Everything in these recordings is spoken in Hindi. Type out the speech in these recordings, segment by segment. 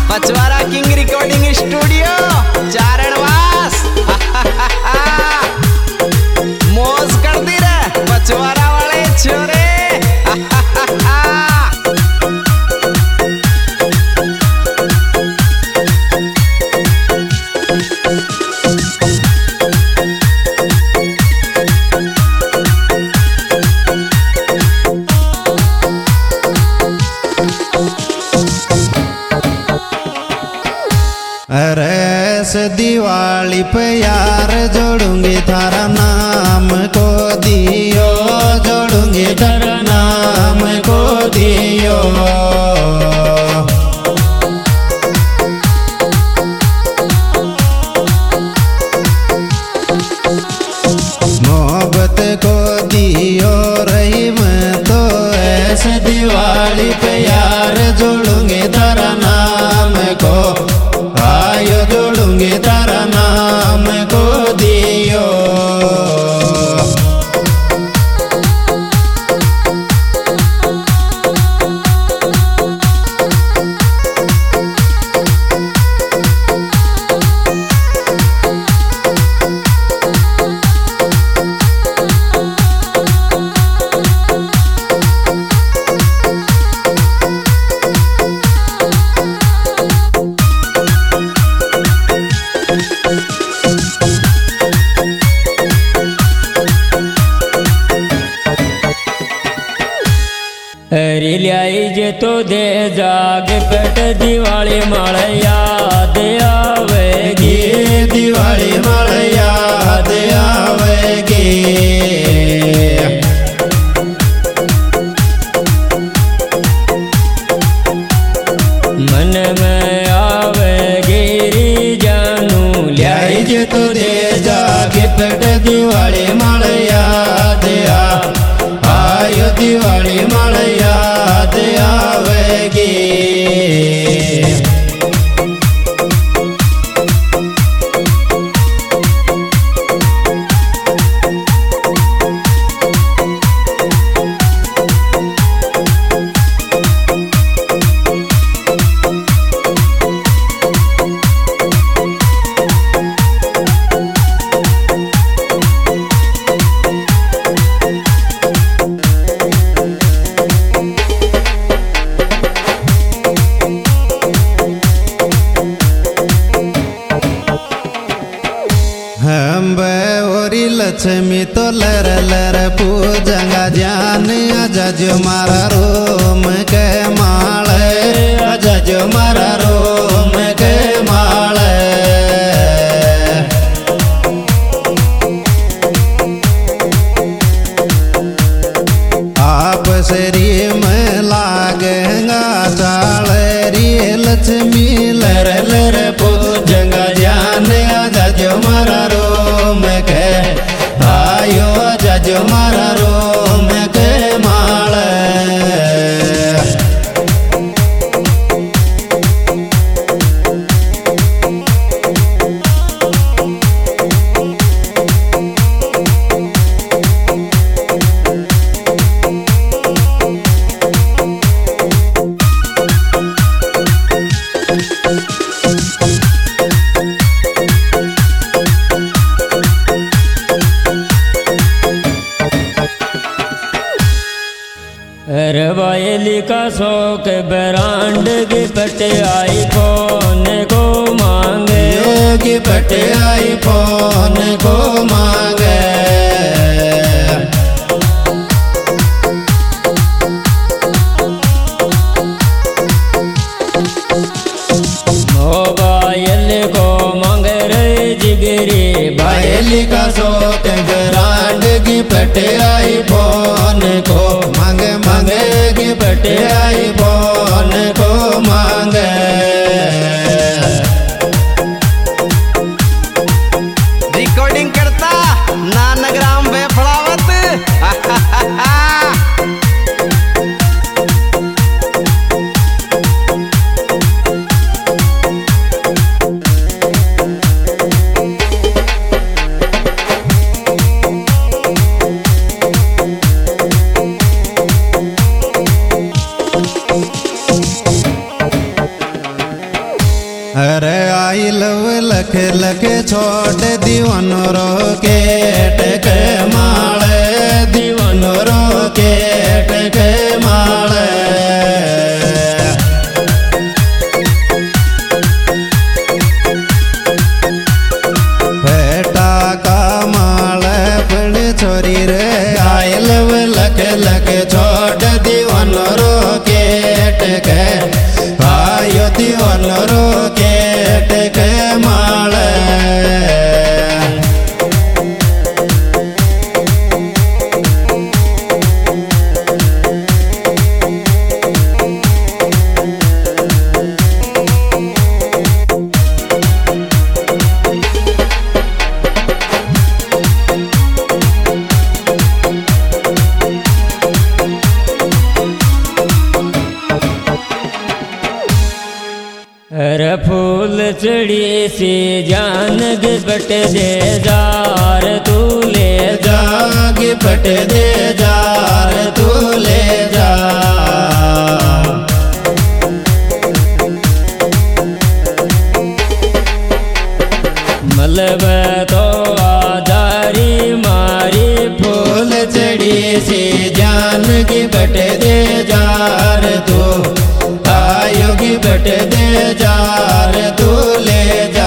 Pachwara king recording studio Charanwas. मौज कर दी रे पचवारा वाले छोरे। अरे इस दिवाली पे यार जोड़ूंगी थारा नाम को दियो, जोड़ूंगी थारा नाम को दियो। मोहब्बत को दियो रही मैं तो ऐसे दिवाली पे यार जोड़ूंगी थारा नाम को, आयो जोड़ूंगी तारा नाम को दियो। हरी ल्याई जे तो दे जाग पेट दिवाली माल याद आवेगी, दिवाली माल याद आवेगी। मन में आवेगी जानू ल्याई जे तो दे जाग पेट दिवाली माल याद आयो, दिवाली माल याद आवेगी। हम बेवरी लक्ष्मी तो लर लर पूजंगा जान, आजा जो मारा रोम के माल, आजा जो मारा रोम के माल। आप शरी में लागेगा चाल री लक्ष्मी लर लर पूजंगा जान, आजा जो मारा रोम के आयो, आजा जो मारा रोम के माल। रवायली का शौक ब्रांड गिफ्ट आईफोन को मांगे, गिफ्ट आईफोन को मांगे। मोबाइल को मांगे रे जिगरी भाईली का शौक ब्रांड गिफ्ट आईफोन को मांगे, मांगे गिफ्ट आईफोन को मांगे। रिकॉर्डिंग करता नानग्राम वेफड़ावत। लख छोड़ दीवानो रो केट के माले दीवानो रो केट के माले बेटा का माले पण छोरी रे आयल लख लख छोड़ दीवानो रो केट के आयो दीवानो रो केट के माले अरे फूल चढ़ी सी जानग बट दे जार तू ले जाग पट दे जार तू ले जा मलब तो आधारी मारी फूल चढ़ी सी जानग बट दे जार तू आयोगी बट दे जार तू ले जा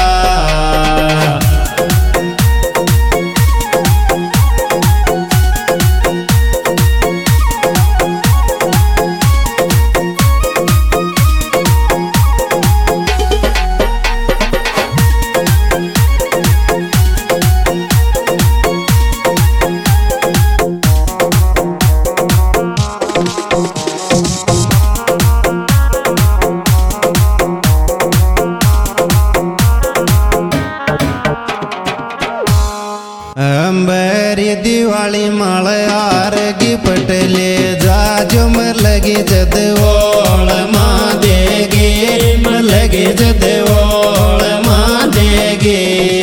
अंबरी दिवाली माल आरगी पटले जाजो म लगी जद ओळ मां देगी म लगी जद ओळ मां देगी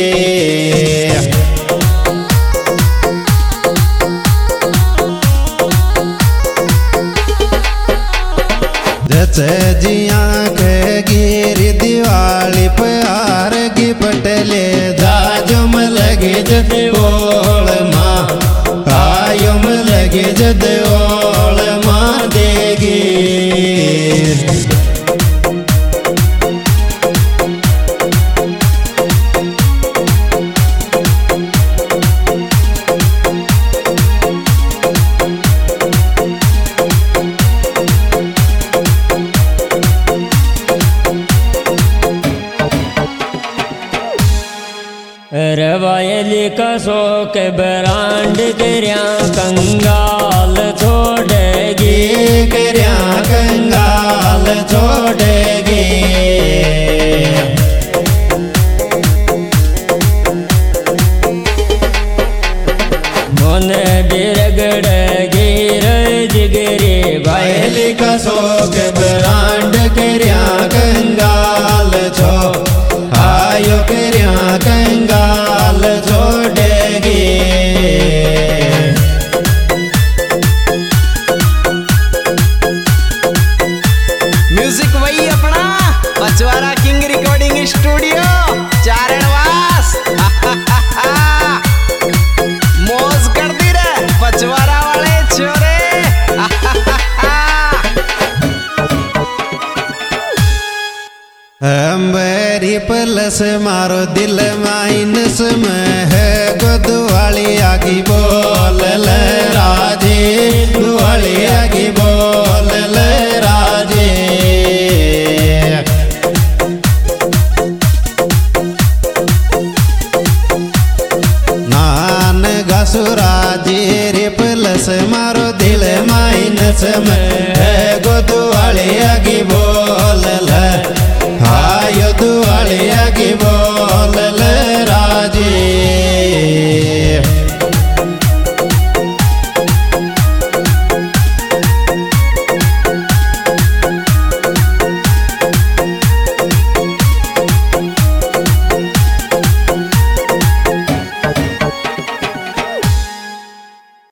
जच जिया गिरी दिवाली पे आरगी पटले जाजो म लगे जद ओळ मां आयो म लगे जद ओळ मां देगी रवायली कसो के बरांड करया कंगाल छोड़ेगी करया कंगाल छोड़ेगी मन बिरगड़ेगी जिगरी वायली कसो के बरांड करया कंगाल छो आयो करया कंगाल छोड़ेगी म्यूजिक वही अपना Bachwara king recording studio Charanwas मौज कर दी रे बचवारा वाले छोरे अंबरी पलस मारो दिल माइनस में है गोदवाली आगी बोल ले राजे दुआली आगी बोल ले राजे नान घसुराजी रे पलस मारो दिल माइनस में